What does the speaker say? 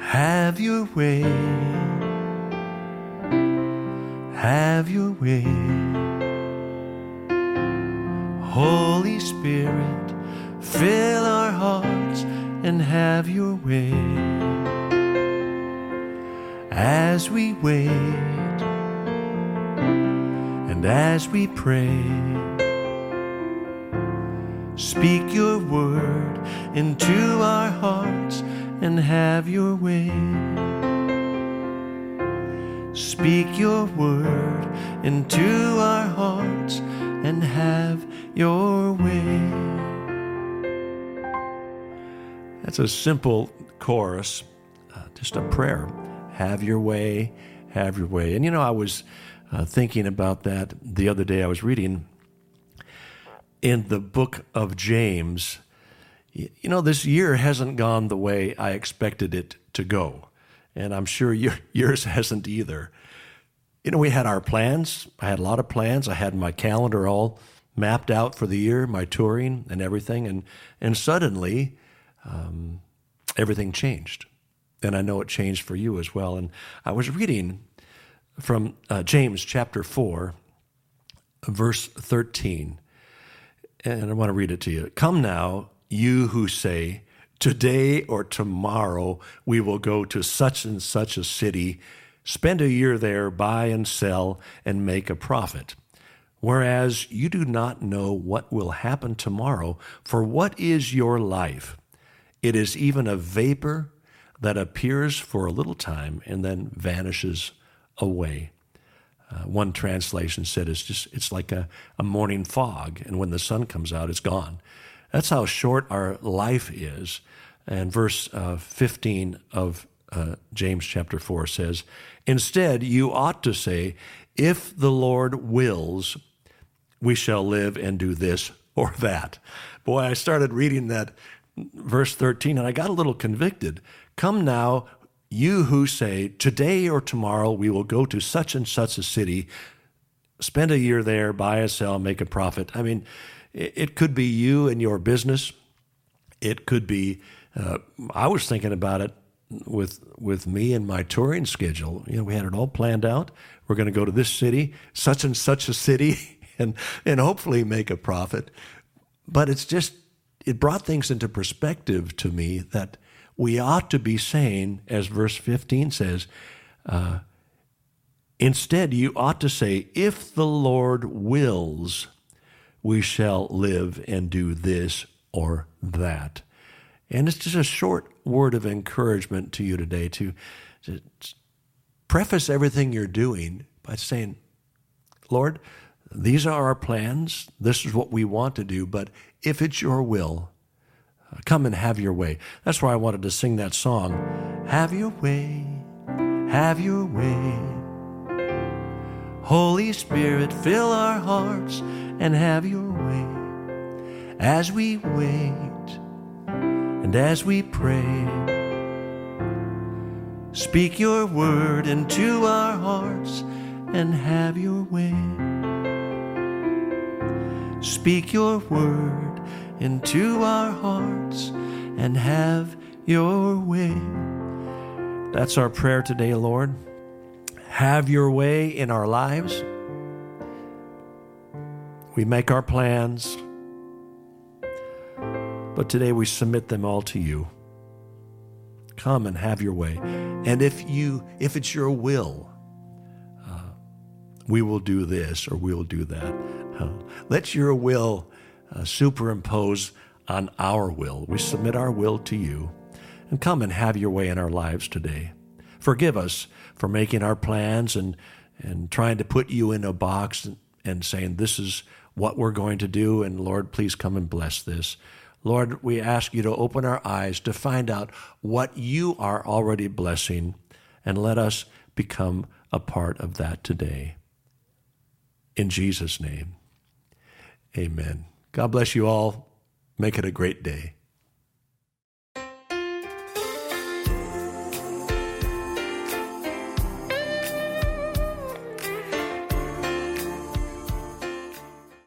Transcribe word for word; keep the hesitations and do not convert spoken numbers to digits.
Have your way. Have your way. Holy Spirit, fill our hearts and have your way. As we wait and as we pray, speak your word into our hearts and have your way. Speak your word into our hearts and have your way. That's a simple chorus, uh, just a prayer. Have your way, have your way. And you know, I was uh, thinking about that the other day. I was reading in the book of James. You know, this year hasn't gone the way I expected it to go. And I'm sure your, yours hasn't either. You know, we had our plans. I had a lot of plans. I had my calendar all mapped out for the year, my touring and everything. And, and suddenly, um, everything changed. And I know it changed for you as well. And I was reading from uh, James chapter four, verse thirteen. And I want to read it to you. Come now, you who say, today or tomorrow we will go to such and such a city, spend a year there, buy and sell, and make a profit. Whereas you do not know what will happen tomorrow, for what is your life? It is even a vapor that appears for a little time and then vanishes away. Uh, one translation said it's just it's like a, a morning fog, and when the sun comes out, it's gone. That's how short our life is. And verse uh, fifteen of uh, James chapter four says, instead, you ought to say, if the Lord wills, we shall live and do this or that. Boy, I started reading that verse thirteen, and I got a little convicted. Come now, you who say, today or tomorrow we will go to such and such a city, spend a year there, buy a sell, make a profit. I mean, it could be you and your business. It could be, uh, I was thinking about it with with me and my touring schedule. You know, we had it all planned out. We're going to go to this city, such and such a city, and and hopefully make a profit. But it's just, it brought things into perspective to me that we ought to be saying, as verse fifteen says, uh, instead you ought to say, if the Lord wills, we shall live and do this or that. And it's just a short word of encouragement to you today to, to preface everything you're doing by saying, Lord, these are our plans. This is what we want to do. But if it's your will, come and have your way. That's why I wanted to sing that song. Have your way, have your way. Holy Spirit, fill our hearts and have your way. As we wait and as we pray, speak your word into our hearts and have your way. Speak your word into our hearts and have your way. That's our prayer today, Lord. Have your way in our lives. We make our plans, but today we submit them all to you. Come and have your way. And if you, if it's your will, uh, we will do this or we will do that. Uh, let your will Uh, superimpose on our will. We submit our will to you, and come and have your way in our lives today. Forgive us for making our plans and and trying to put you in a box and, and saying this is what we're going to do, and Lord, please come and bless this. Lord, we ask you to open our eyes to find out what you are already blessing, and let us become a part of that today. In Jesus' name, amen. God bless you all. Make it a great day.